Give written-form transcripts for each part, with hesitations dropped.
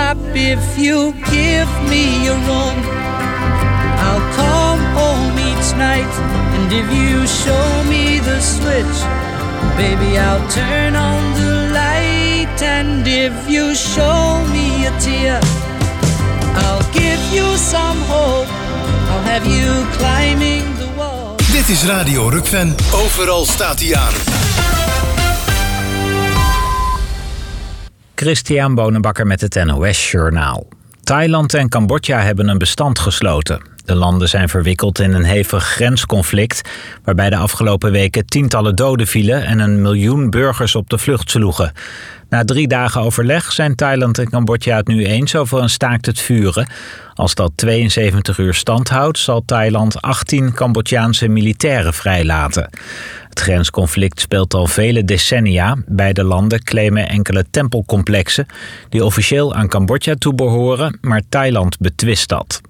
stop if you give me a room. I'll come home each night, and if you show me the switch, baby, I'll turn on the light. And if you show me a tear, I'll give you some hope. I'll have you climbing the wall. Dit is Radio Rukven. Overal staat hij aan. Christian Bonenbakker met het NOS Journaal. Thailand en Cambodja hebben een bestand gesloten. De landen zijn verwikkeld in een hevig grensconflict, waarbij de afgelopen weken tientallen doden vielen en 1 miljoen burgers op de vlucht sloegen. Na 3 dagen overleg zijn Thailand en Cambodja het nu eens over een staakt het vuren. Als dat 72 uur stand houdt, zal Thailand 18 Cambodjaanse militairen vrijlaten. Het grensconflict speelt al vele decennia. Beide landen claimen enkele tempelcomplexen die officieel aan Cambodja toebehoren, maar Thailand betwist dat.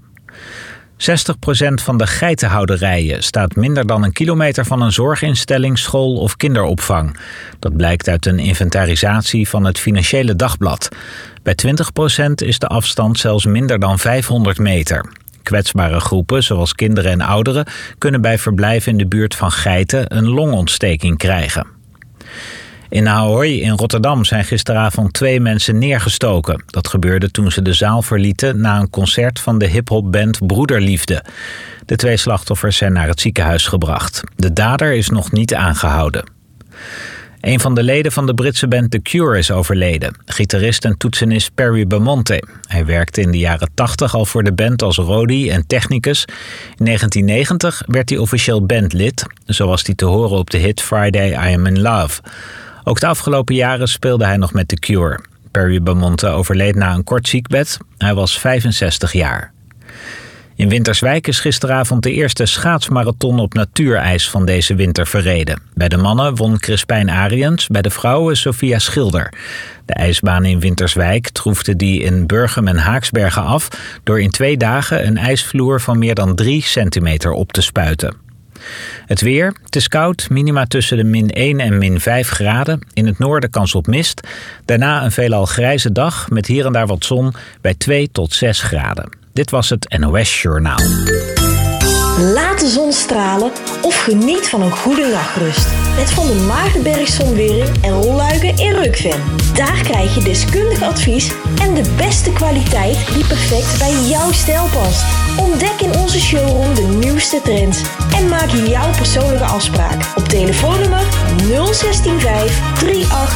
60% van de geitenhouderijen staat minder dan 1 kilometer van een zorginstelling, school of kinderopvang. Dat blijkt uit een inventarisatie van het Financiële Dagblad. Bij 20% is de afstand zelfs minder dan 500 meter. Kwetsbare groepen, zoals kinderen en ouderen, kunnen bij verblijf in de buurt van geiten een longontsteking krijgen. In Ahoy in Rotterdam zijn gisteravond 2 mensen neergestoken. Dat gebeurde toen ze de zaal verlieten na een concert van de hiphopband Broederliefde. De 2 slachtoffers zijn naar het ziekenhuis gebracht. De dader is nog niet aangehouden. Een van de leden van de Britse band The Cure is overleden. Gitarist en toetsenist Perry Belmonte. Hij werkte in de jaren 80 al voor de band als roadie en technicus. In 1990 werd hij officieel bandlid. Zo was hij te horen op de hit Friday I Am In Love. Ook de afgelopen jaren speelde hij nog met The Cure. Perry Belmonte overleed na een kort ziekbed. Hij was 65 jaar. In Winterswijk is gisteravond de eerste schaatsmarathon op natuurijs van deze winter verreden. Bij de mannen won Crispijn Ariens, bij de vrouwen Sophia Schilder. De ijsbaan in Winterswijk troefde die in Burgum en Haaksbergen af door in 2 dagen een ijsvloer van meer dan 3 centimeter op te spuiten. Het weer, het is koud, minima tussen de -1 en -5 graden. In het noorden kans op mist. Daarna een veelal grijze dag met hier en daar wat zon bij 2 tot 6 graden. Dit was het NOS Journaal. Laat de zon stralen of geniet van een goede nachtrust. Met Van der Maardenberg Zonwering en rolluiken in Rukven. Daar krijg je deskundig advies en de beste kwaliteit die perfect bij jouw stijl past. Ontdek in onze showroom de nieuwste trends en maak jouw persoonlijke afspraak op telefoonnummer 0165 38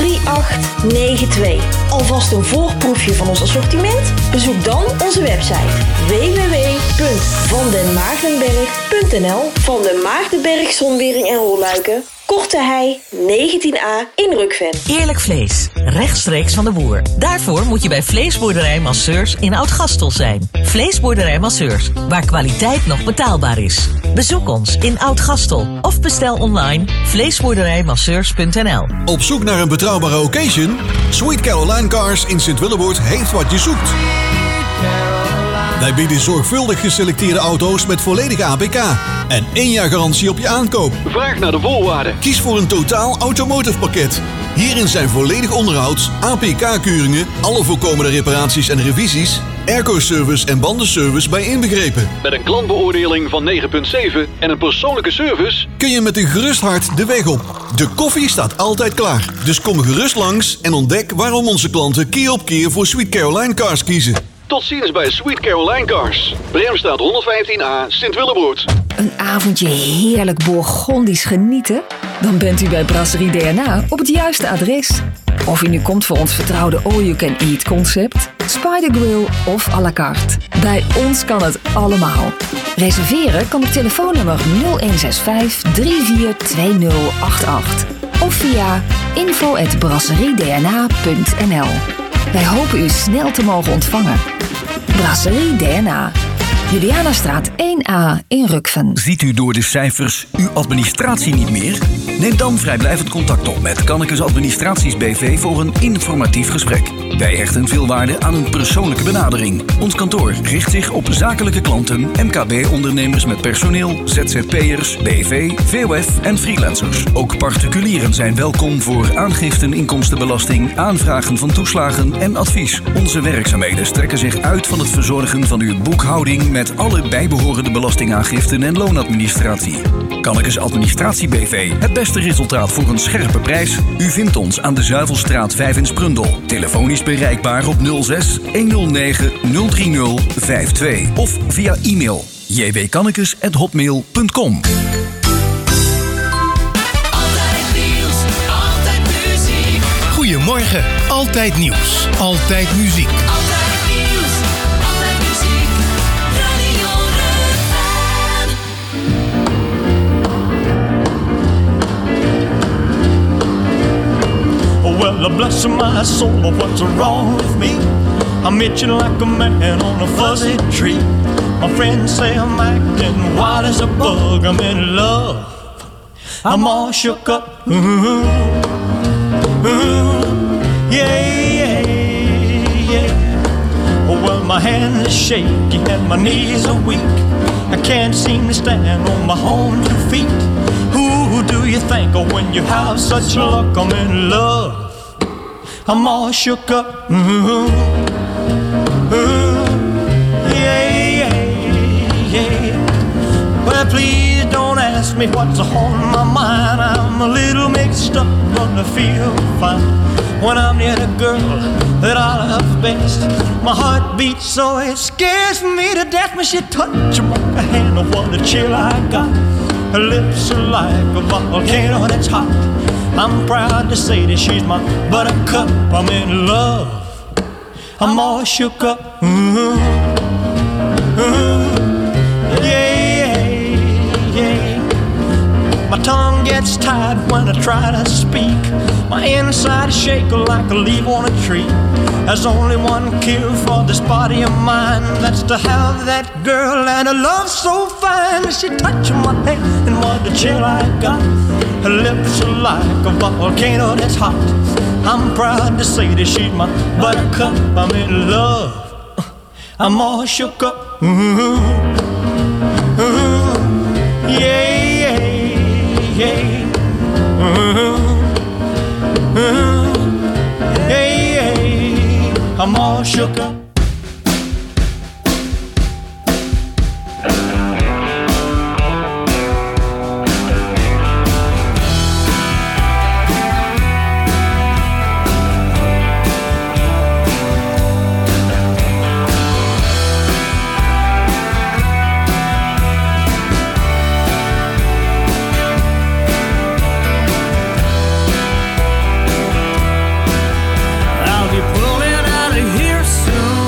3892. Alvast een voorproefje van ons assortiment? Bezoek dan onze website www.vandenmaardenberg.nl. Van den Maardenberg Zonwering en Rolluiken, Korte Hei 19A in Rukven. Eerlijk vlees, rechtstreeks van de boer. Daarvoor moet je bij Vleesboerderij Masseurs in Oud-Gastel zijn. Vleesboerderij Masseurs, waar kwaliteit nog betaalbaar is. Bezoek ons in Oud-Gastel of bestel online vleesboerderijmasseurs.nl. Op zoek naar een betrouwbare occasion? Sweet Caroline Cars in Sint-Willeboord heeft wat je zoekt. Wij bieden zorgvuldig geselecteerde auto's met volledige APK en 1 jaar garantie op je aankoop. Vraag naar de voorwaarden. Kies voor een totaal automotive pakket. Hierin zijn volledig onderhoud, APK-keuringen, alle voorkomende reparaties en revisies, airco-service en bandenservice bij inbegrepen. Met een klantbeoordeling van 9,7 en een persoonlijke service kun je met een gerust hart de weg op. De koffie staat altijd klaar. Dus kom gerust langs en ontdek waarom onze klanten keer op keer voor Sweet Caroline Cars kiezen. Tot ziens bij Sweet Caroline Cars. Bremstraat 115A, Sint-Willeboord. Een avondje heerlijk Bourgondisch genieten? Dan bent u bij Brasserie DNA op het juiste adres. Of u nu komt voor ons vertrouwde all-you-can-eat concept, Spider Grill of à la carte. Bij ons kan het allemaal. Reserveren kan op telefoonnummer 0165 342088 of via info@brasseriedna.nl. Wij hopen u snel te mogen ontvangen. Brasserie DNA. Julianastraat 1A in Rukven. Ziet u door de cijfers uw administratie niet meer? Neem dan vrijblijvend contact op met Kannekes Administraties BV voor een informatief gesprek. Wij hechten veel waarde aan een persoonlijke benadering. Ons kantoor richt zich op zakelijke klanten, MKB-ondernemers met personeel, ZZP'ers, BV, VOF en freelancers. Ook particulieren zijn welkom voor aangiften inkomstenbelasting, aanvragen van toeslagen en advies. Onze werkzaamheden strekken zich uit van het verzorgen van uw boekhouding met alle bijbehorende belastingaangiften en loonadministratie. Kannekes Administratie BV. Het beste resultaat voor een scherpe prijs? U vindt ons aan de Zuivelstraat 5 in Sprundel. Telefonisch bereikbaar op 06 109 030 52 of via e-mail jwkannekes@hotmail.com. Goedemorgen, altijd nieuws, altijd muziek. Altijd nieuws, altijd muziek, Radio Rukven. Well, bless my soul, what's wrong with me? I'm itching like a man on a fuzzy tree. My friends say I'm acting wild as a bug. I'm in love, I'm all shook up. Yeah. Well, my hands are shaky and my knees are weak. I can't seem to stand on my own 2 feet. Who do you think of when you have such luck? I'm in love, I'm all shook up. Yeah. Well, please don't ask me what's on my mind. I'm a little mixed up, but I feel fine when I'm near the girl that I love best. My heart beats so it scares me to death when she touches my hand. Oh, what a chill I got. Her lips are like a volcano that's hot. I'm proud to say that she's my buttercup. I'm in love, I'm all shook up. Yeah. My tongue gets tied when I try to speak. My inside is shaking like a leaf on a tree. There's only one cure for this body of mine. That's to have that girl and a love so fine. She touching my hand and what a chill I got. Her lips are like a volcano that's hot. I'm proud to say that she's my buttercup. I'm in love, I'm all shook up. Yeah. I'm all shook up. I'll be pulling out of here soon.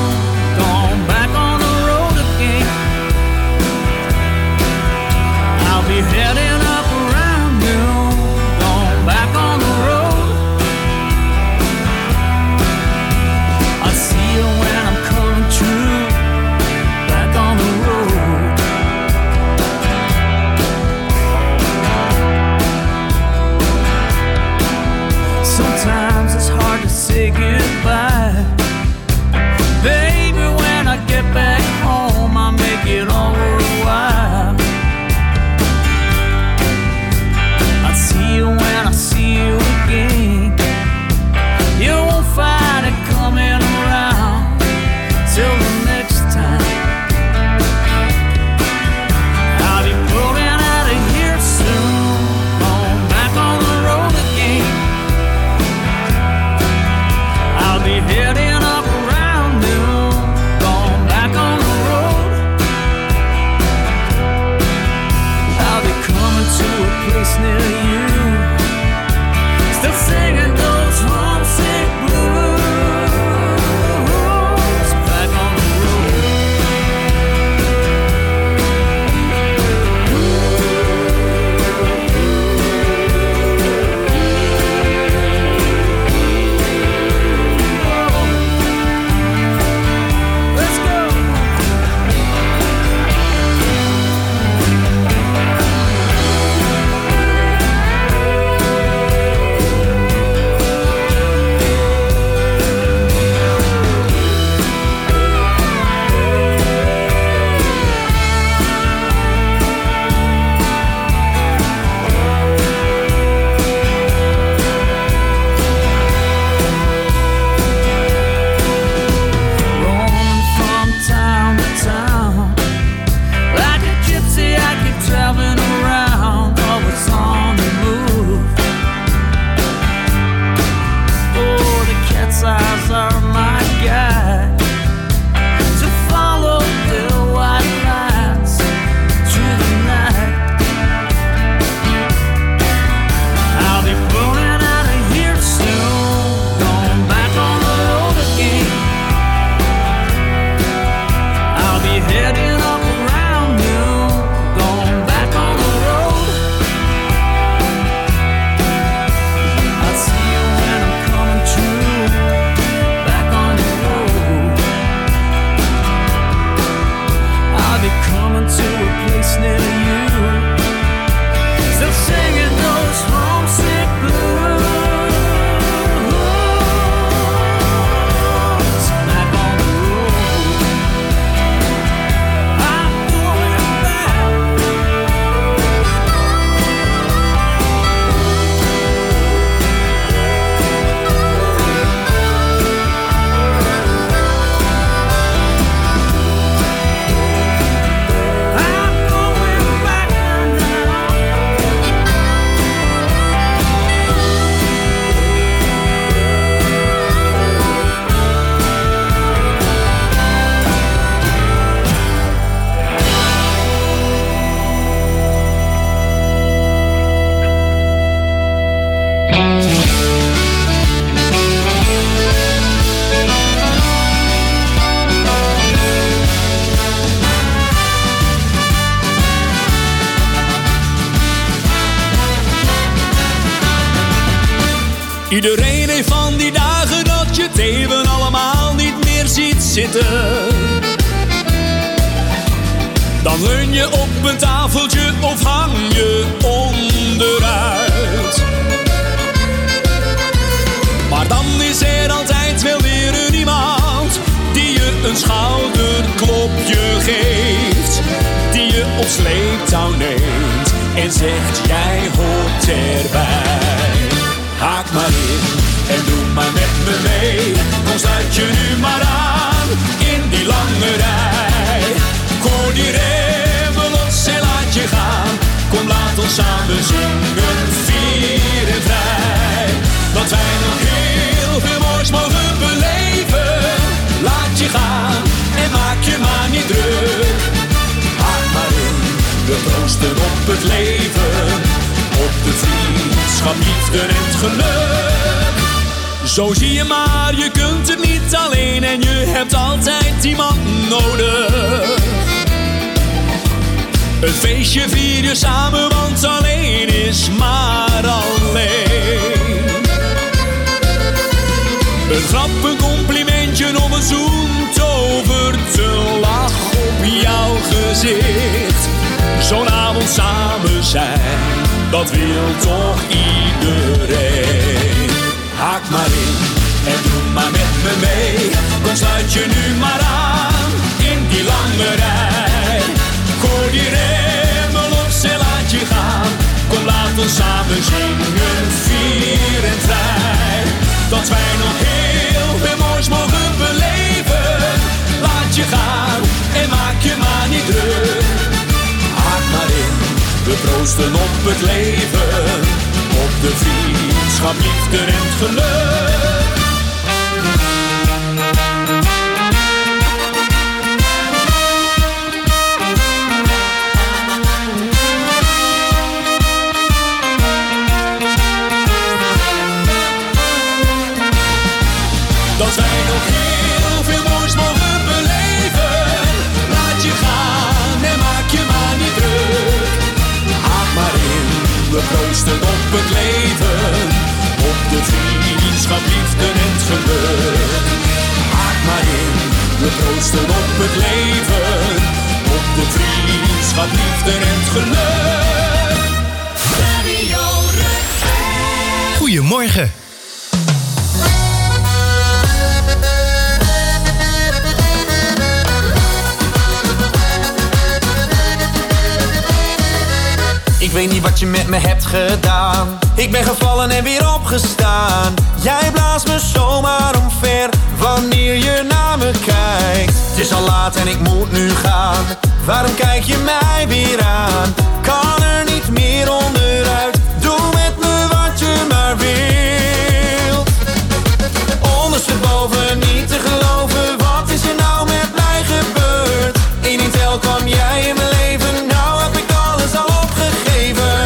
Iedereen heeft van die dagen dat je het even allemaal niet meer ziet zitten. Dan leun je op een tafeltje of hang je onderuit. Maar dan is er altijd wel weer een iemand die je een schouderklopje geeft, die je op sleeptouw neemt en zegt jij hoort erbij. Haak maar in en doe maar met me mee. Kom sluit je nu maar aan in die lange rij. Gooi die remmen los en laat je gaan. Kom laat ons samen zingen, vier en vrij. Dat wij nog heel veel moois mogen beleven. Laat je gaan en maak je maar niet druk. Haak maar in, we proosten op het leven. Op de vriendschap, liefde en het geluk. Zo zie je maar, je kunt het niet alleen en je hebt altijd iemand nodig. Een feestje vier je samen, want alleen is maar alleen. Een grap, een complimentje of een zoen tovert een lach op jouw gezicht. Zo'n avond samen zijn, dat wil toch iedereen. Haak maar in en doe maar met me mee. Kom sluit je nu maar aan in die lange rij. Gooi die remmen los en laat je gaan. Kom laat ons samen zingen, vier en vrij. Dat wij nog heel veel moois mogen beleven. Laat je gaan en maak je maar niet druk. Haak maar in, we proosten op het leven. Op de vriendschap, liefde en het geluk. Dat wij nog heel veel moois mogen beleven. Laat je gaan en maak je maar niet druk. Haak maar in, we proosten op het leven. Op de vriendschap, liefde en het geluk. Haak maar in, we proosten op het leven. Op de vriendschap, liefde en het geluk. Radio Rukven. Goedemorgen. Ik weet niet wat je met me hebt gedaan. Ik ben gevallen en weer opgestaan. Jij blaast me zomaar omver wanneer je naar me kijkt. Het is al laat en ik moet nu gaan. Waarom kijk je mij weer aan? Kan er niet meer onderuit. Doe met me wat je maar wilt. Ondersteboven niet te geloven. Wat is er nou met mij gebeurd? In een tel kwam jij in mijn leven. Nou heb ik alles al opgegeven.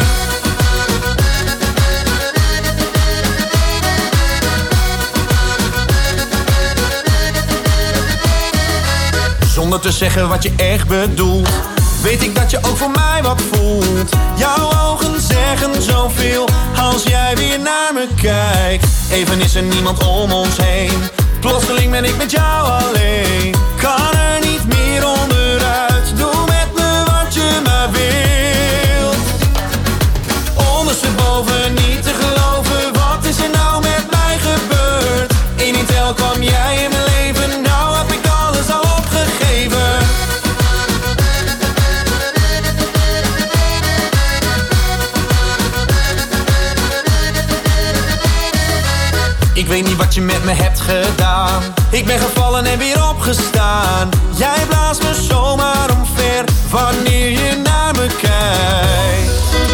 Zonder te zeggen wat je echt bedoelt, weet ik dat je ook voor mij wat voelt. Jouw ogen zeggen zoveel als jij weer naar me kijkt. Even is er niemand om ons heen. Plotseling ben ik met jou alleen. Kan er niet meer onderuit. Doe met me wat je maar wilt. Ondersteboven niet te geloven. Wat is er nou met mij gebeurd? In een tel kwam jij in mijn leven. Nou heb ik alles al opgegeven. Ik weet niet wat je met me hebt gedaan. Ik ben gevallen en weer opgestaan. Jij blaast me zomaar omver wanneer je naar me kijkt.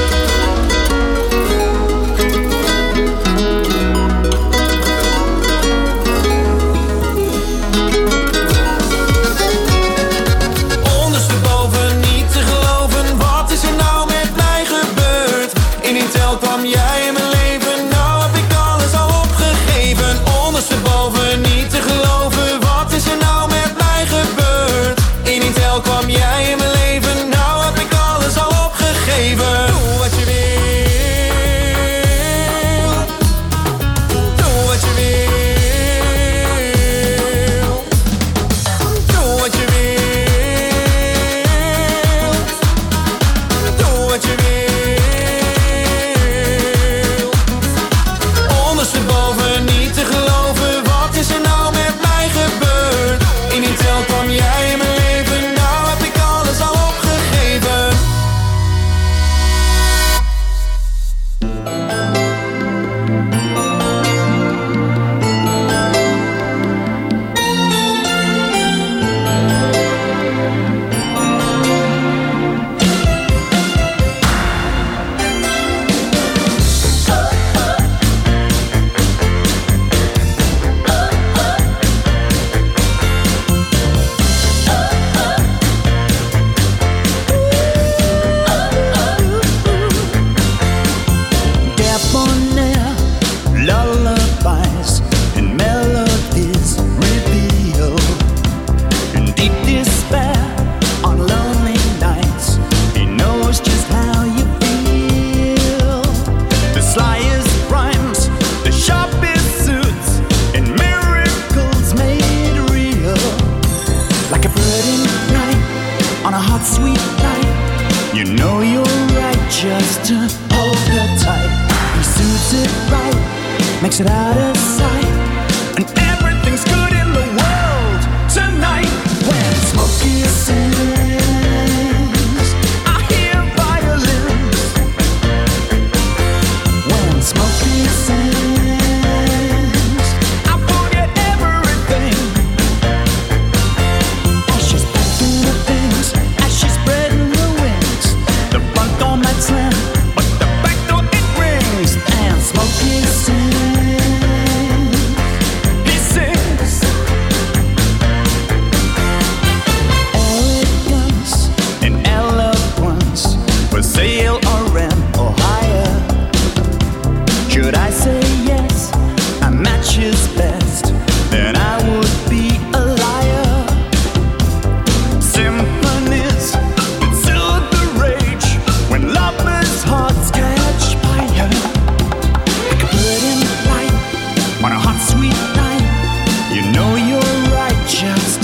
Ondersteboven niet te geloven. Wat is er nou met mij gebeurd? In een tel kwam jij in mijn leven. Nou heb ik alles al opgegeven. Ondersteboven niet te geloven. Wat is er nou met mij gebeurd? In een tel kwam jij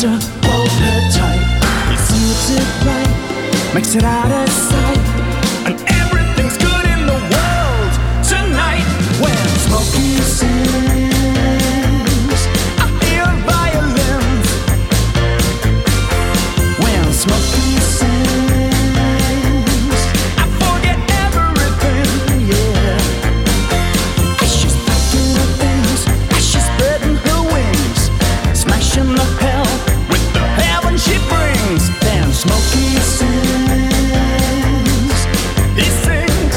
to hold her tight. He suits it right, makes it out of sight, and everything's good in the world tonight. When Smokey sings, I hear violins. When Smokey sings, I forget everything, yeah. As she's packing her things, as she's spreading her wings, smashing the hell with the heaven she brings. Then Smokey sings, he sings.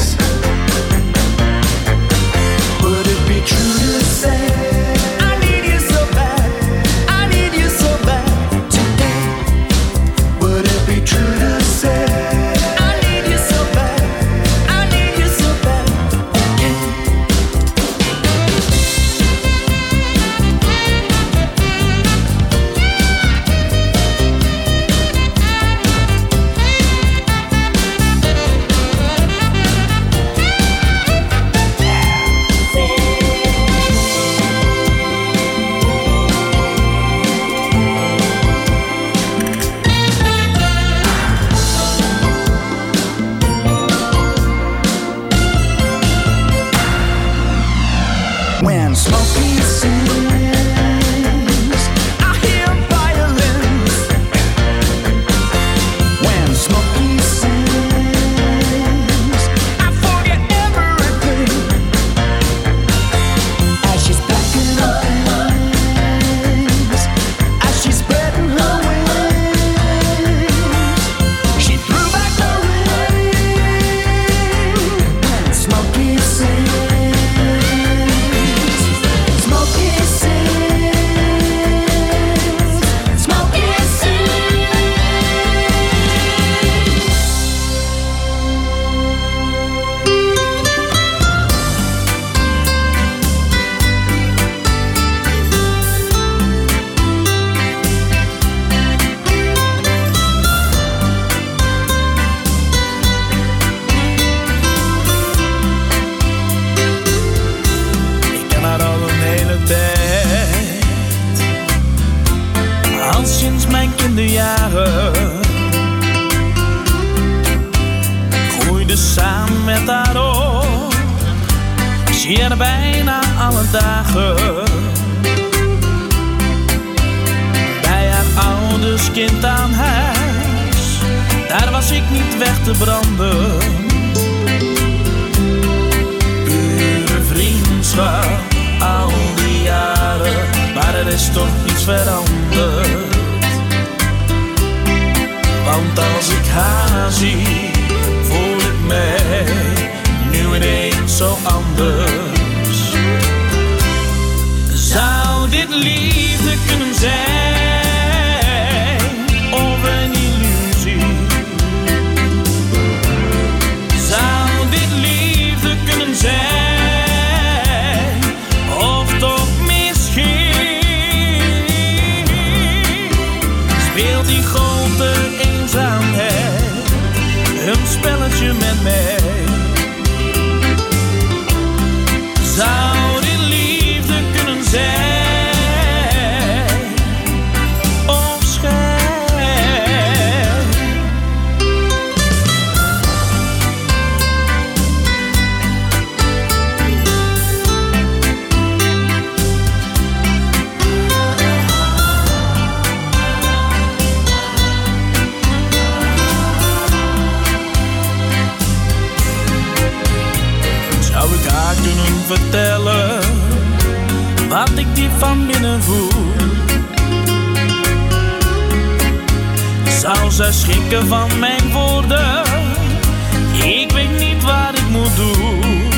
Would it be true to say, I need you so bad, I need you so bad today? Would it be true to say, I need you so bad, I need you so bad again? When Smokey sings, I hear violins. When Smokey sings, I forget everything. As she's packing her things, as she's spreading her wings, she threw back the ring. When Smokey sings, Smokey sings, Smokey sings. Ik ken haar al een hele tijd, al sinds mijn kinderjaren. Groeide samen met haar op, ik zie haar bijna alle dagen. Bij haar ouders kind aan huis, daar was ik niet weg te branden. Pure vriendschap, al die jaren, maar er is toch iets veranderd. Want als ik haar zie, voel ik mij nu ineens zo anders. Zou dit liefde kunnen zijn, of een illusie? Zou dit liefde kunnen zijn, of toch misschien speelt die grote eenzaamheid een spelletje met mij? Zou dit liefde kunnen zijn, of schijn? Zou ik haar kunnen vertellen wat ik diep van binnen voel? Zou zij schrikken van mijn woorden? Ik weet niet wat ik moet doen.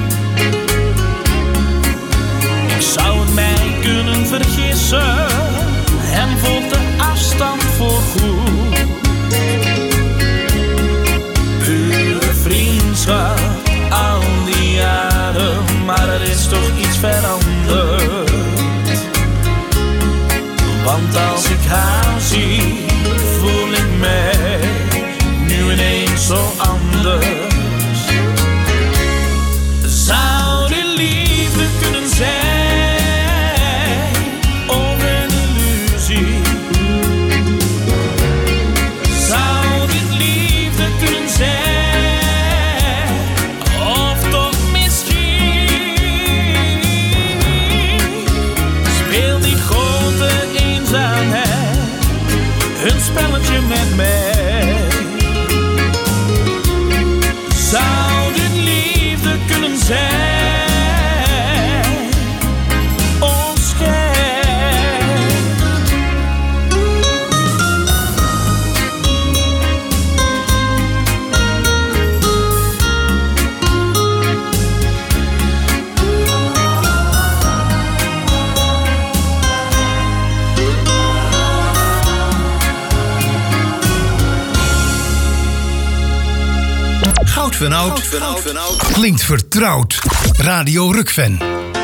Ik zou het mij kunnen vergissen en voelt de afstand voorgoed. Pure vriendschap, al die jaren, maar er is toch iets veranderd. Want als ik haar zie, voel ik mij nu ineens zo anders. Zou de liefde kunnen zijn, of een illusie? spelletje met mij. Zou dit liefde kunnen zijn? Ons Goud van Oud klinkt vertrouwd. Radio Rukven.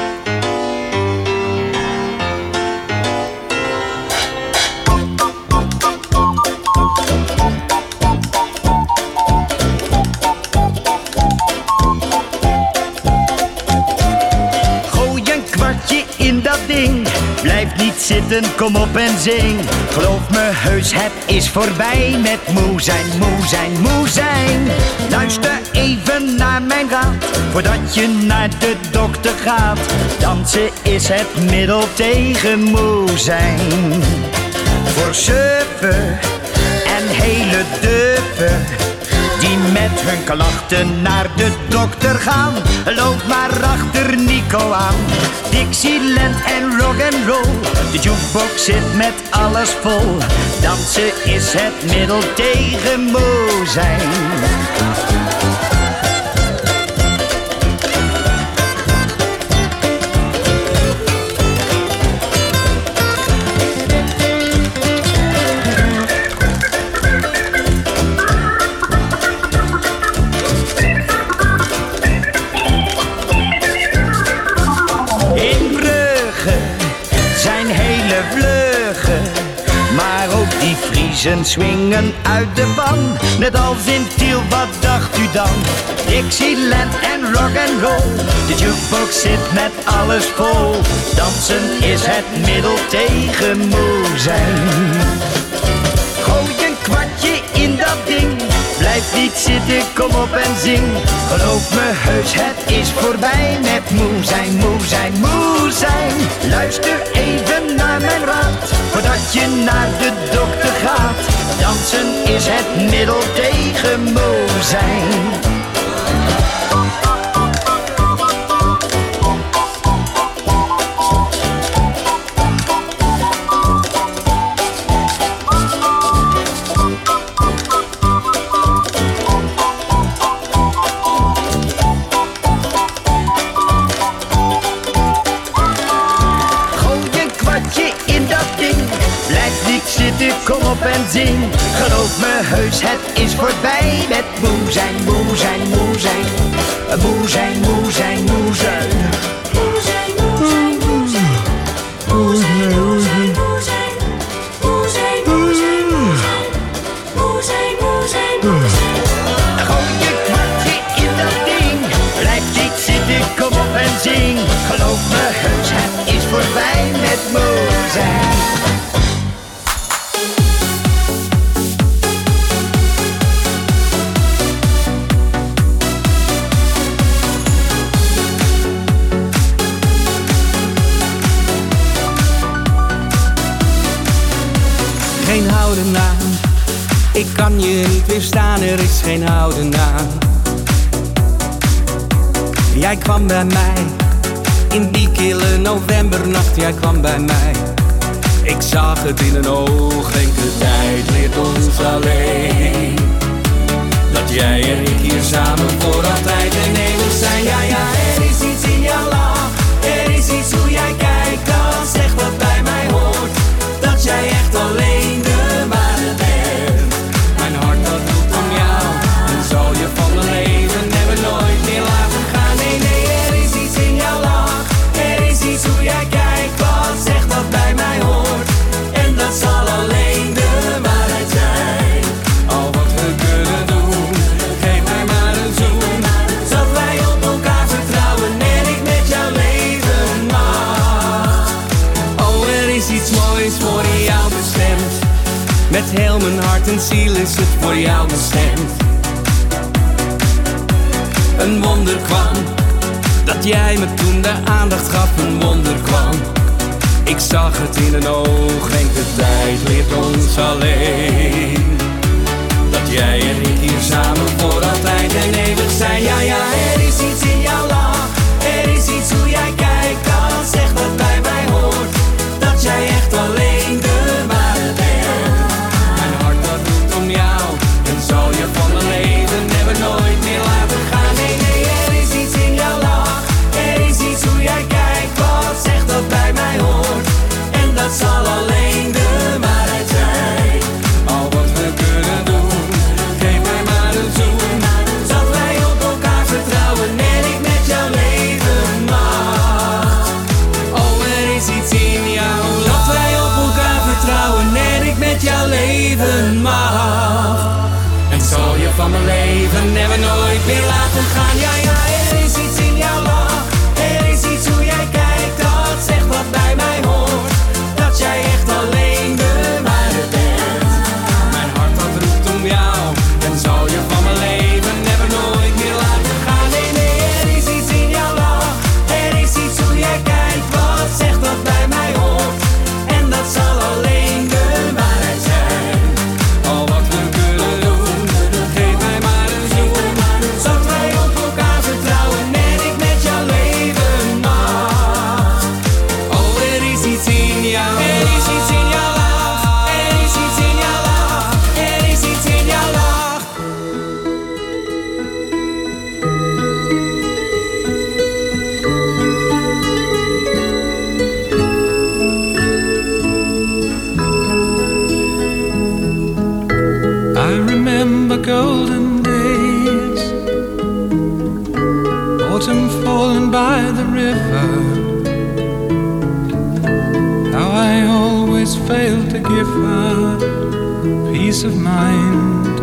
Gooi een kwartje in dat ding. Blijf niet zitten, kom op en zing. Geloof me heus, het is voorbij met moe zijn, moe zijn, moe zijn. Luister even naar mijn raad, voordat je naar de dokter gaat. Dansen is het middel tegen moe zijn. Voor suffen en hele duffen, die met hun klachten naar de dokter gaan. Loop maar achter Nico aan. Dixieland en rock'n'roll. De jukebox zit met alles vol. Dansen is het middel tegen moe zijn. Friezen swingen uit de ban, net als in Tiel, wat dacht u dan? Dixieland en rock'n'roll, de jukebox zit met alles vol. Dansen is het middel tegen moe zijn. Gooi een kwartje in dat ding, blijf niet zitten, kom op en zing. Geloof me heus, het is voorbij met moe zijn, moe zijn, moe zijn. Luister even naar mijn raad, voordat je naar de dokter gaat. Dansen is het middel tegen moe zijn. Kom op en zing, geloof me heus, het is voorbij met moe zijn, moe zijn, moe zijn. Moe zijn, moe zijn, moe zijn. Moe zijn, moe zijn, moe zijn. Moe zijn, moe zijn, moe zijn. Moe zijn, moe zijn, moe zijn. Moe zijn, moe zijn, moe zijn. Gooi je kwartje in dat ding, blijf niet zitten, kom op en zing. Geloof me heus, het is voorbij met moe zijn. Geen houden aan, ik kan je niet weerstaan, er is geen houden aan. Jij kwam bij mij, in die kille novembernacht, jij kwam bij mij. Ik zag het in een oog, denk de tijd leert ons alleen. Dat jij en ik hier samen voor altijd en eeuwig zijn. Ja, ja, er is iets in jouw lach, er is iets hoe jij kijkt, dat zegt wat bij mij hoort. Dat jij echt alleen de ware bent. Mijn hart dat roept om jou, en zal je van mijn leven never nooit meer laten gaan. Nee, nee, er is iets in jouw lach, er is iets hoe jij kijkt, wat zegt dat bij mij hoort. En dat zal alleen de waarheid zijn. Al wat we kunnen doen, geef mij maar een zoen. Dat wij op elkaar vertrouwen en ik met jou leven mag. Oh, er is iets moois voor jou bestemd. Met heel mijn hart en ziel is het voor jou bestemd. Een wonder kwam, dat jij me toen de aandacht gaf. Een wonder kwam, ik zag het in een oog. Denk de tijd leert ons alleen. samen voor altijd en eeuwig zijn. Ja, ja, er is iets in jouw lach, er is iets hoe jij kijkt, dat zegt wat bij mij hoort, dat jij echt alleen de ware bent. Mijn hart dat roept om jou en zal je van mijn leven never nooit meer laten gaan. Nee, nee, er is iets in jouw lach, er is iets hoe jij kijkt, wat zegt dat bij mij hoort, en dat zal alleen de waarheid zijn. Al wat we kunnen doen, geef mij maar een zoen, zodat wij op elkaar vertrouwen en ik met jou leven mag. Oh, er is iets in jou, dat wij op elkaar vertrouwen en ik met jou leven mag. En zal je van mijn leven never nooit meer laten gaan. Ja, ja, er is iets in jouw lach, er is iets hoe jij kijkt, dat zegt wat bij mij hoort, dat jij echt alleen de ware bent. Mijn hart dat roept om jou en zal je van mijn leven never nooit meer laten gaan. Nee, nee, er is iets in jouw lach, er is iets hoe jij kijkt, wat zegt wat bij mij hoort, en dat zal alleen de waarheid zijn. Al wat we kunnen doen, geef mij maar een zoen, zodat wij op elkaar vertrouwen en ik met jou leven mag. Oh, er is iets in jou, er is iets in jouw lach, er is iets in jouw lach, er is iets in jouw lach. I remember golden days, autumn falling by the river. How I always failed to give her peace of mind.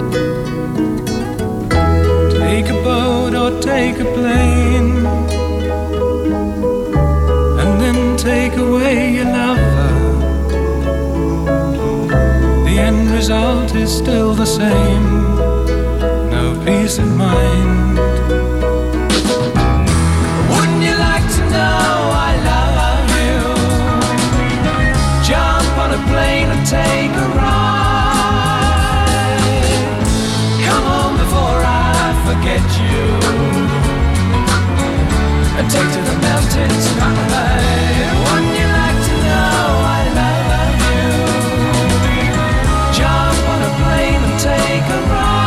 Take a boat or take a plane, and then take away your lover. The end result is still the same, no peace of mind. Wouldn't you like to know I love you? Jump on a plane and take a ride. Come on before I forget you, and take to the mountains high. Wouldn't you like to know I love you? Jump on a plane and take a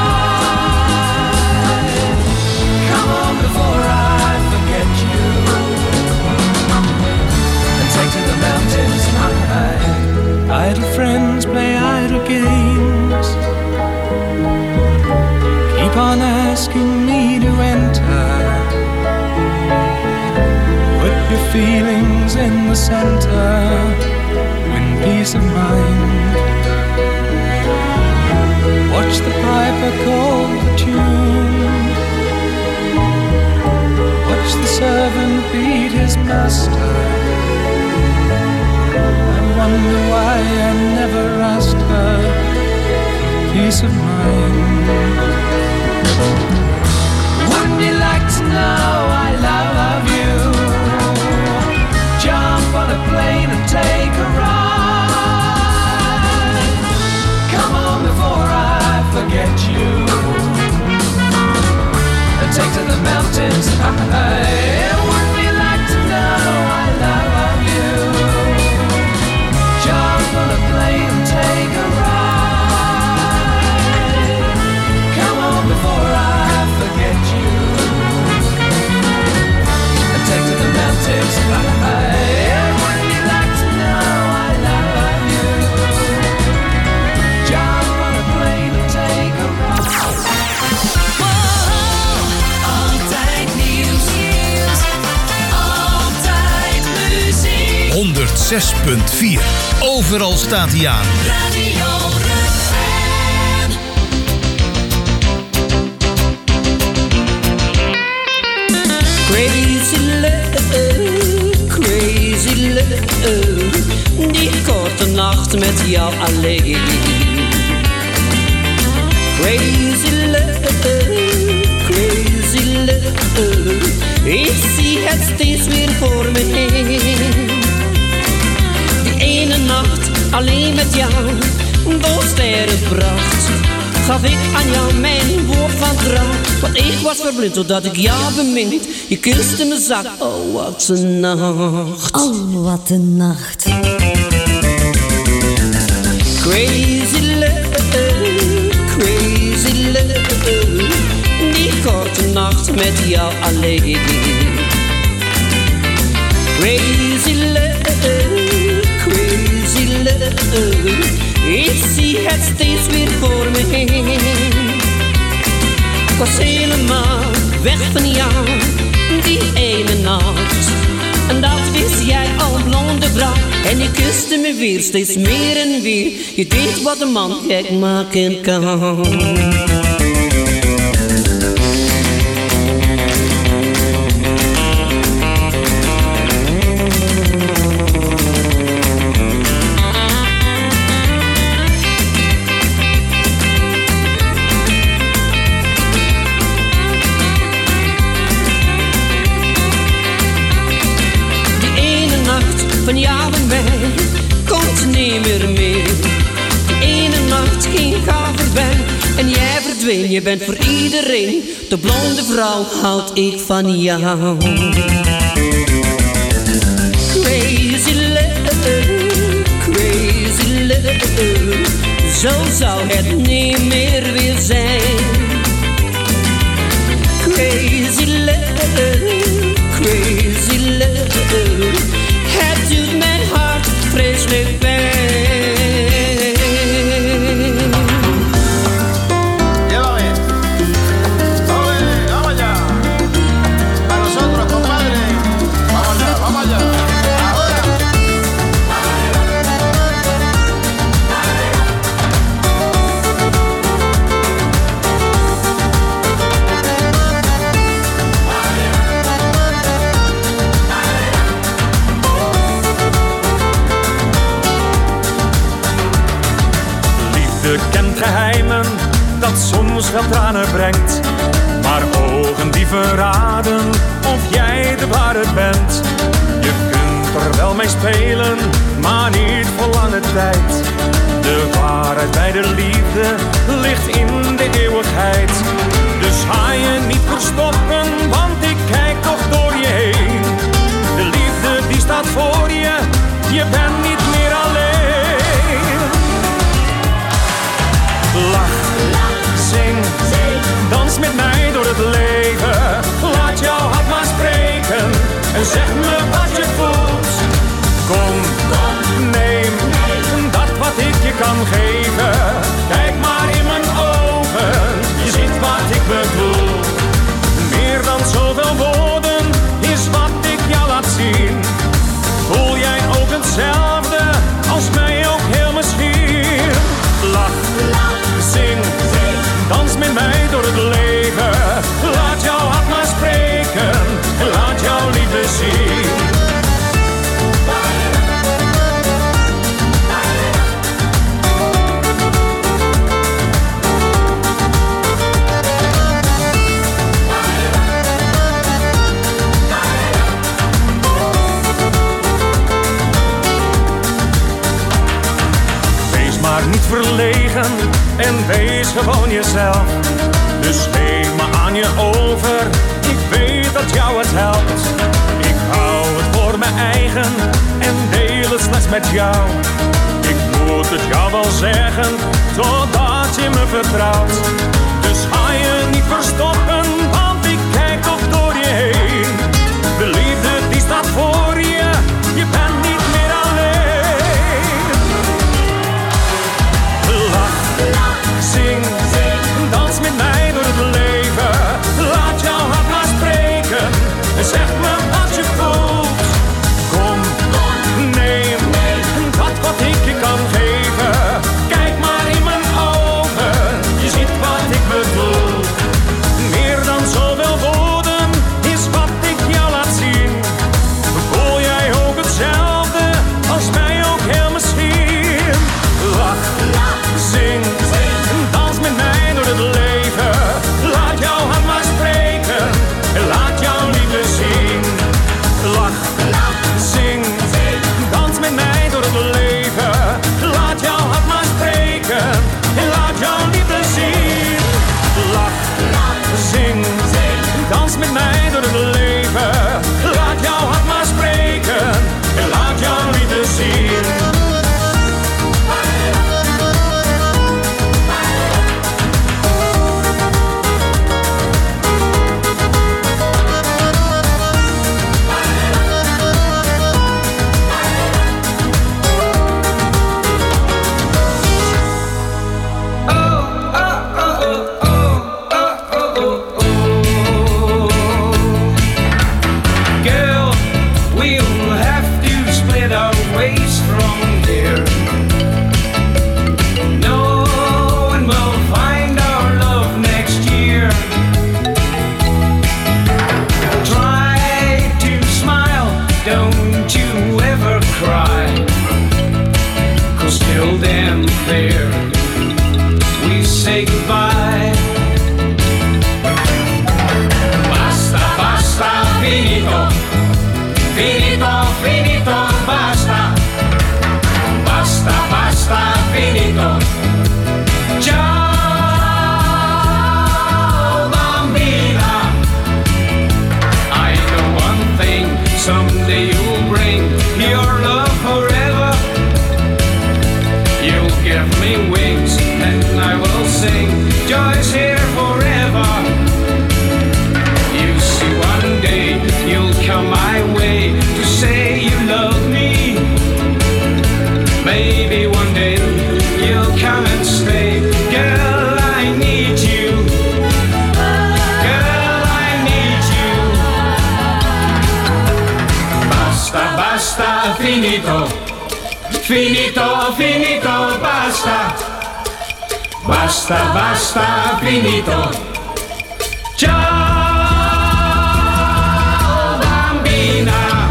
ride. Come on before I forget you, and take to the mountains high. Idle friends play idle games, keep on asking me to enter. Put your feelings in the center, win peace of mind. Watch the piper call the tune, watch the servant beat his master, and wonder why I never asked her for peace of mind. Wouldn't you like to know I love you? Jump on a plane and take a ride. Come on before I forget you, and take to the mountains high. Wouldn't you like to know I love you? Jump on a plane and take a ride. Come on before I forget you, and take to the mountains high. Wouldn't you like to know I love you? Jump on a plane and take a ride. Altijd nieuws, altijd muziek. 106.4. Overal staat hij aan. Radio Rukven. Crazy love, die korte nacht met jou alleen. Crazy love, ik zie het steeds weer voor me heen. Die ene nacht alleen met jou, door sterrenpracht, gaf ik aan jou mijn woord van trouw. Want ik was verblind totdat ik jou bemind. Je kuste me zacht, oh wat een nacht. Oh wat een nacht. Crazy love, die korte nacht met jou alleen. Crazy love, ik zie het steeds weer voor me heen. Ik was helemaal weg van jou, die ene nacht. En dat wist jij al, blonde vrouw. En je kuste me weer, steeds meer en weer. Je deed wat een man gek maken kan. Van jou en mij komt niet meer mee. De ene nacht ging gauw voorbij en jij verdween. Je bent voor iedereen de blonde vrouw, houd ik van jou. Crazy love, zo zou het niet meer weer zijn. Crazy love, het doet mijn hart vreselijk pijn. Vamos allá. Para nosotros, compadre. Vamos allá, vamos allá. Ahora. Liefde kent geheimen, dat soms wel tranen brengt. Maar ogen die verraden of jij de ware bent. Je kunt er wel mee spelen, maar niet voor lange tijd. De waarheid bij de liefde ligt in de eeuwigheid. Dus ga je niet verstoppen, want ik kijk toch door je heen. De liefde die staat voor je, je bent niet meer alleen. Lach, zing, dans met mij door het leven. Laat jouw hart maar spreken en zeg me wat je voelt. Kom, neem dat wat ik je kan geven. Kijk maar in mijn ogen, je ziet wat ik bedoel. Meer dan zoveel woorden is wat ik jou laat zien. Voel jij ook hetzelfde als mij ook heel misschien? Lach, zing, dans met mij door het leven. Laat jouw hart maar spreken en laat jouw liefde zien. Wees maar niet verlegen en wees gewoon jezelf. Dus geef me aan je over, ik weet dat jou het helpt. Ik hou het voor mijn eigen en deel het slechts met jou. Ik moet het jou wel zeggen, totdat je me vertrouwt. Dus ga je niet verstoppen, want ik kijk toch door je heen. De liefde die staat voor je, je bent niet meer alleen. Lach, zing, dans met mij door het leven. Laat jouw hart maar spreken en zeg me wat je voelt. Kom, neem dat wat ik je kan geven. Kijk maar in mijn ogen, je ziet wat ik bedoel. Meer dan zoveel woorden is wat ik jou laat zien. Voel jij ook hetzelfde als mij ook heel misschien? Lach, zing, dans met mij door het leven. Laat jouw hart maar spreken en laat jouw liefde zien. then there we say goodbye. Basta, basta, finito, finito, finito, basta. Basta, basta, finito. Ciao, bambina. I know one thing, someday you'll bring your love forever. You'll give me wings and I will sing. Joy's here forever. You see, one day you'll come my way to say you love me. Maybe one day you'll come and stay. Girl, I need you. Girl, I need you. Basta, basta, finito. Finito, finito, basta. Basta, basta, finito. Ciao, bambina.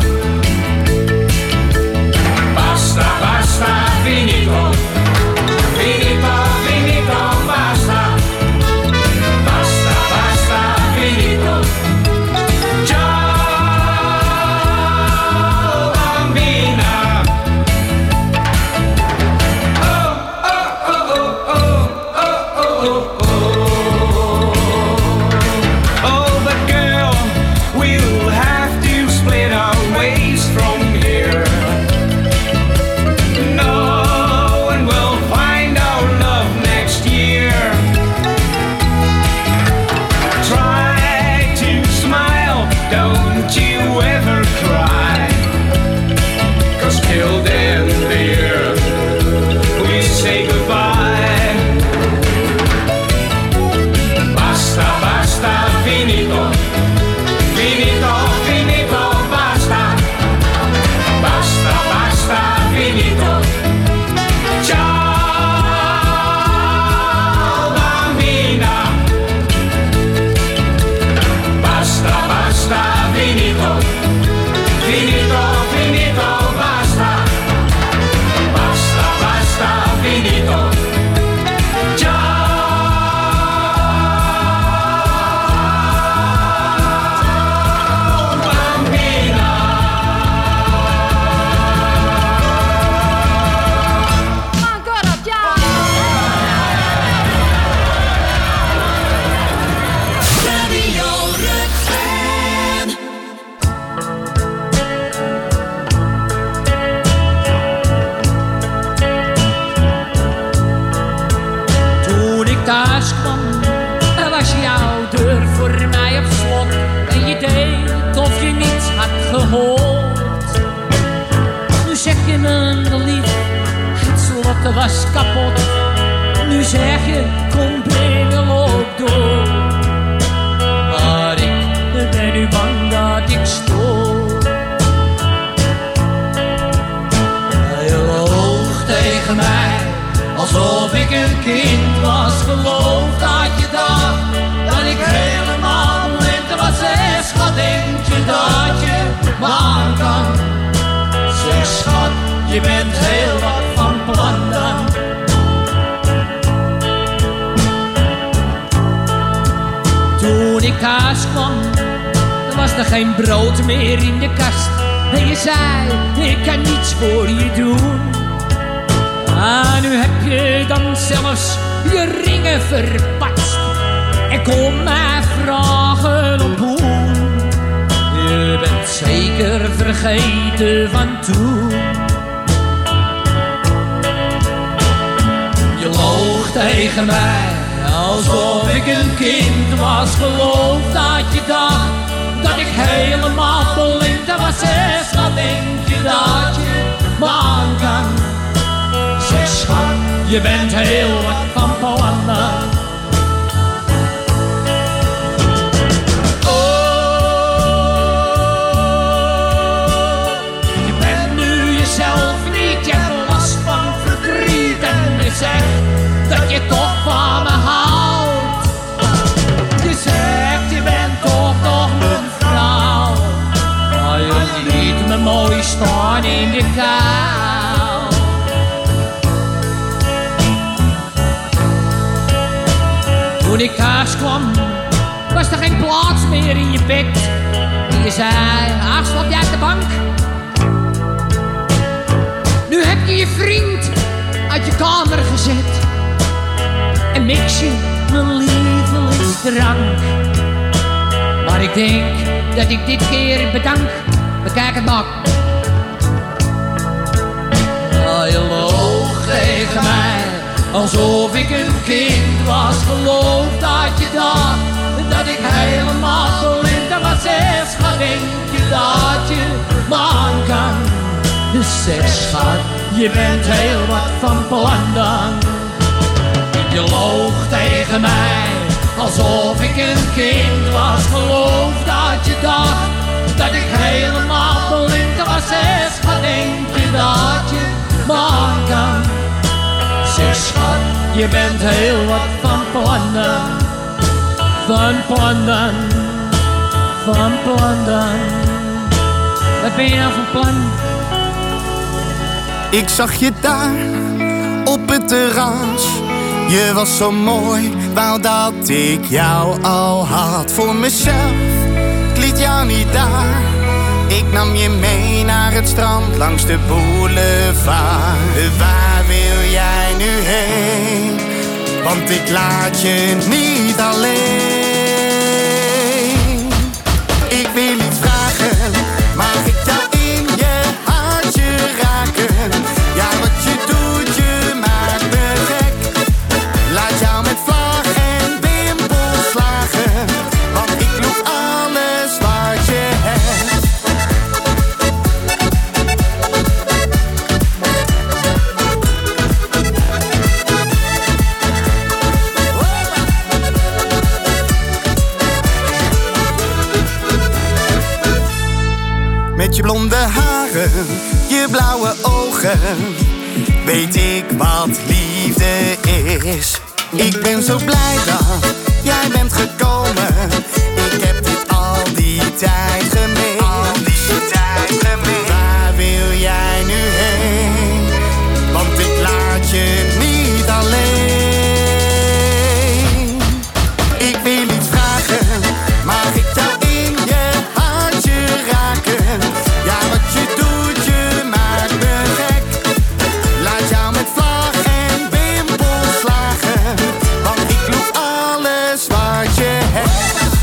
Basta, basta, finito. Finito, finito, basta. Basta, basta, finito. Ciao, bambina. Oh, but girl, we'll have to split our ways from here. No one will find our love next year. Try to smile, don't you ever cry. 'Cause till then, dear, we say goodbye. Basta, basta, finito. Finito, finito, basta. Basta, basta, finito. Ciao, bambina. Basta, basta, finito. Finito, finito, basta. Basta, basta, finito. Ciao, bambina. Ancora ciao. Radio Rukven. Toen ik thuis kwam, was jouw deur voor mij op slot. En je deed of je niets had gehoord. Nu zeg je me lief, het slot was kapot. Nu zeg je, kom binnen, loop door. Maar ik ben nu bang dat ik stoor. Je loog tegen mij, alsof ik een kind was. Geloof dat je dacht dat ik helemaal blind was. Zeg schat, denk je dat je me aan kan? Zeg schat, je bent heel wat van plan dan. Toen ik thuis kwam, was er geen brood meer in de kast. En je zei, ik kan niets voor je doen. Ah, nu heb je dan zelfs je ringen verpatst. En kom mij vragen op hoe. Je bent zeker vergeten van toen. Je loog tegen mij, alsof ik een kind was. Geloof dat je dacht dat ik helemaal blind was. Zeg, wat denk je dat je me aan kan? Zeg schat, je bent heel wat van plan. Je bent nu jezelf niet, je hebt last van verdriet. En je zegt dat je toch van me houdt. Je zegt je bent toch nog mijn vrouw. Maar je liet me mooi staan in de kou. Toen ik thuis kwam, was er geen plaats meer in je bed. En je zei, ach, slaap jij uit de bank? Nu heb je je vriend uit je kamer gezet en mix je mijn lievelingsdrank. Maar ik denk dat ik dit keer bedank. Bekijk het maar. Oh, je loog tegen mij alsof ik een kind was. Geloof dat je dacht dat ik helemaal blind was. Schat, denk je dat je man kan? Dus zeg, schat, je bent heel wat van plan dan. Je loog tegen mij alsof ik een kind was. Geloof dat je dacht dat ik helemaal blind was. Schat, denk je dat je man kan? Zeg, schat, je bent heel wat van plannen. Van plannen, van plannen. Wat ben je nou van plan? Ik zag je daar op het terras. Je was zo mooi, wou dat ik jou al had. Voor mezelf, ik liet jou niet daar. Ik nam je mee naar het strand langs de boulevard. Waar wil jij nu heen? Want ik laat je niet alleen. Ik wil iets vragen, mag ik jou in je hartje raken? Ja, wat je doet, je maakt me gek. Laat jou met vlag en wimpels slagen, want ik loef alles wat je hebt. Met je blonde haren, je blauwe ogen, weet ik wat liefde is. Ik ben zo blij dat jij bent gekomen. Ik heb dit al die tijd gemist. Waar wil jij nu heen? Want ik laat je niet alleen. Ik wil iets vragen, mag ik jou in je hartje raken? Ja, wat je doet, je maakt me gek. Laat jou met vlag en wimpels slagen, want ik loef alles wat je hebt.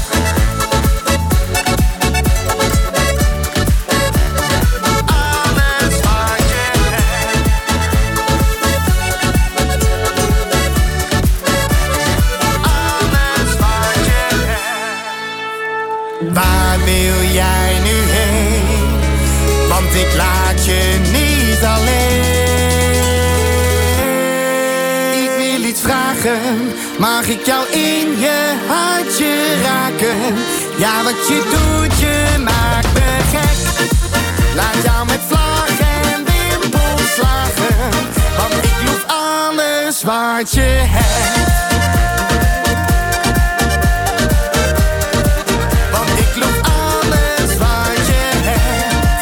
Alles wat je hebt. Alles wat je hebt. Waar wil jij nu heen? Want ik laat je niet alleen. Ik wil iets vragen, mag ik jou in je hartje raken? Ja, wat je doet, je maakt me gek. Laat jou met vlag en wimpels slagen, want ik loef alles wat je hebt. Want ik loef alles wat je hebt.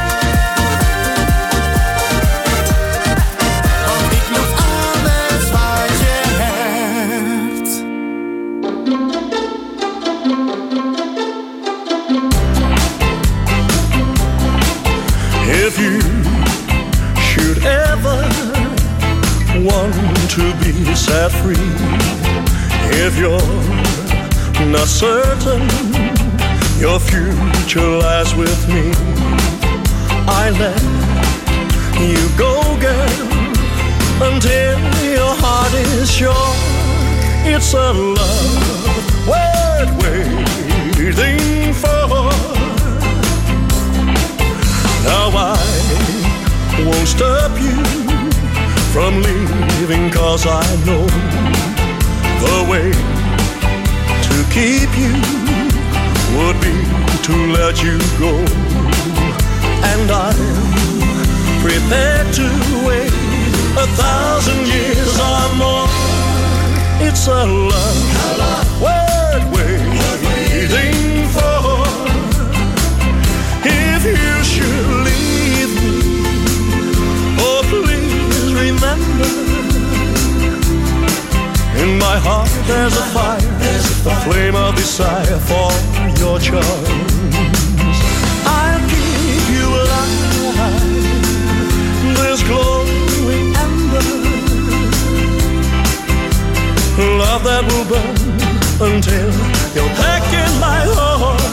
Want ik loef alles wat je hebt. If you should ever want to be set free, if you're not certain your future lies with me, I let you go, girl, until your heart is sure it's a love worth waiting for. Now I won't stop you from leaving, 'cause I know the way to keep you would be to let you go. And I'm prepared to wait 1,000 years or more. It's a love worth waiting for. If you should leave me, oh please remember, In my heart there's a fire, a flame of desire for your charms. I'll give you a light, this glowing ember, love that will burn until you're back in my heart.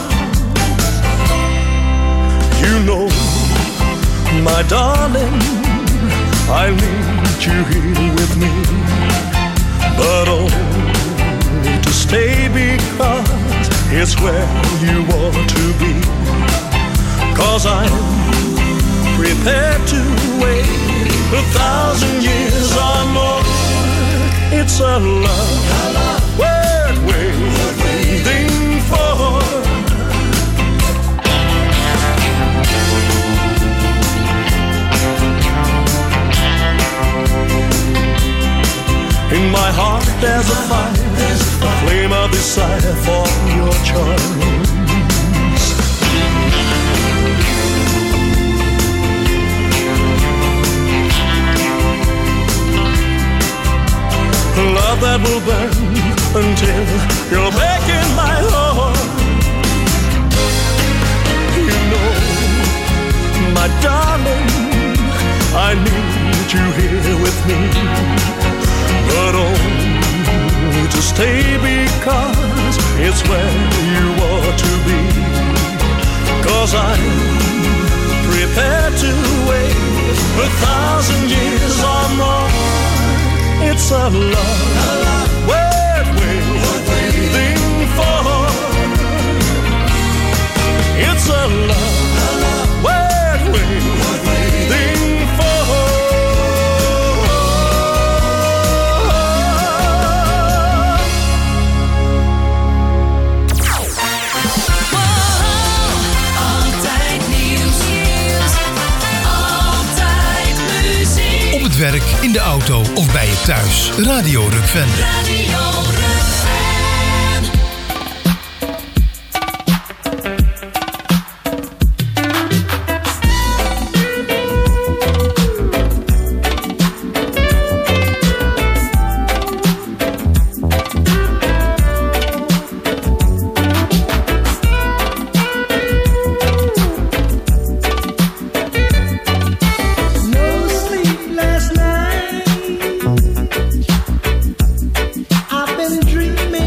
You know, my darling, I need you here with me, but only to stay because it's where you want to be. 'Cause I'm prepared to wait 1,000 years or more. It's a love worth waiting for. In my heart there's a fire, a flame of desire for your charms. Love that will burn until you're back in my heart. You know, my darling, I need you here with me, but only to stay because it's where you ought to be. 'Cause I'm prepared to wait 1,000 years or more. It's a love worth waiting for. It's a love worth waiting for. Altijd nieuws, altijd muziek. Op het werk, in de auto of bij je thuis. Radio Rukven. Radio Rukven. No sleep last night. I've been dreaming.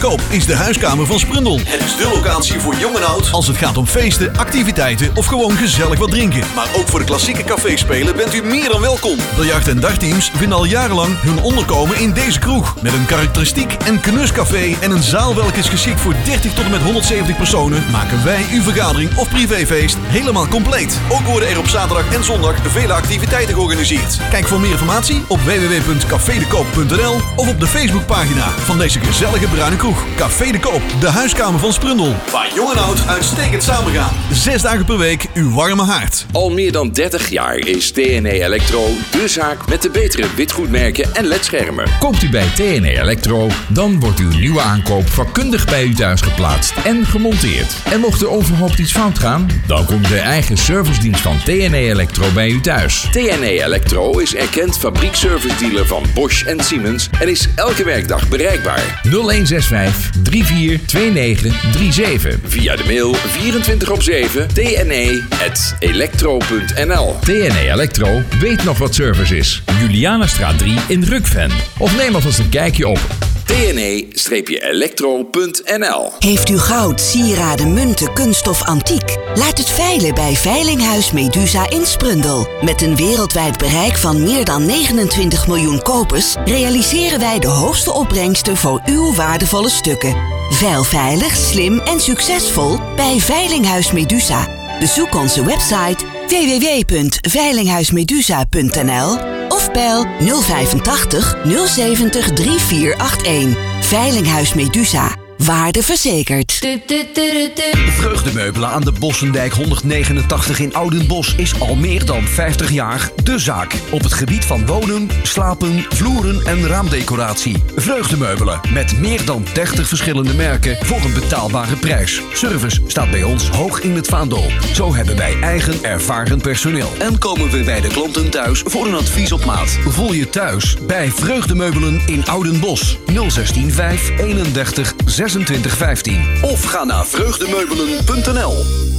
Koop is de huiskamer van Sprundel. Het is de locatie voor jong en oud als het gaat om feesten, activiteiten of gewoon gezellig wat drinken. Maar ook voor de klassieke caféspelen bent u meer dan welkom. Biljart- en dagteams vinden al jarenlang hun onderkomen in deze kroeg. Met een karakteristiek en knuscafé en een zaal welke is geschikt voor 30 tot en met 170 personen, maken wij uw vergadering of privéfeest helemaal compleet. Ook worden er op zaterdag en zondag vele activiteiten georganiseerd. Kijk voor meer informatie op www.cafedekoop.nl of op de Facebookpagina van deze gezellige bruine kroeg. Café de Koop, de huiskamer van Sprundel. Waar jong en oud uitstekend samengaan. 6 dagen per week uw warme haard. Al meer dan 30 jaar is TNE Electro de zaak met de betere witgoedmerken en ledschermen. Koopt u bij TNE Electro, dan wordt uw nieuwe aankoop vakkundig bij u thuis geplaatst en gemonteerd. En mocht er onverhoopt iets fout gaan, dan komt de eigen servicedienst van TNE Electro bij u thuis. TNE Electro is erkend fabriekservice-dealer van Bosch en Siemens en is elke werkdag bereikbaar. 0165 342937. Via de mail 24/7 tne@electro.nl. TNE Electro weet nog wat service is. Julianastraat 3 in Rukven. Of neem alvast een kijkje op tne-electro.nl. Heeft u goud, sieraden, munten, kunststof, antiek? Laat het veilen bij Veilinghuis Medusa in Sprundel. Met een wereldwijd bereik van meer dan 29 miljoen kopers realiseren wij de hoogste opbrengsten voor uw waardevolle stukken. Veil veilig, slim en succesvol bij Veilinghuis Medusa. Bezoek onze website www.veilinghuismedusa.nl of bel 085 070 3481. Veilinghuis Medusa. Waarde verzekerd. Vreugdemeubelen aan de Bossendijk 189 in Oudenbosch is al meer dan 50 jaar de zaak. Op het gebied van wonen, slapen, vloeren en raamdecoratie. Vreugdemeubelen met meer dan 30 verschillende merken voor een betaalbare prijs. Service staat bij ons hoog in het vaandel. Zo hebben wij eigen ervaren personeel. En komen we bij de klanten thuis voor een advies op maat. Voel je thuis bij Vreugdemeubelen in Oudenbosch 016 31 2615. Of ga naar vreugdemeubelen.nl.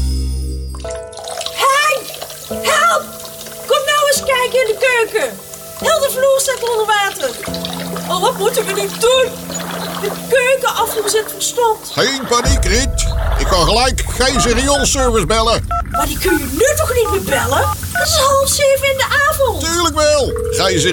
Hey! Help! Kom nou eens kijken in de keuken. Heel de vloer staat onder water. Oh, wat moeten we nu doen? De keukenafvoer zit verstomd. Geen paniek, Riet. Ik kan gelijk geen rioolservice bellen. Maar die kun je nu toch niet meer bellen? Het is 6:30 in de avond. Tuurlijk wel. Gijzer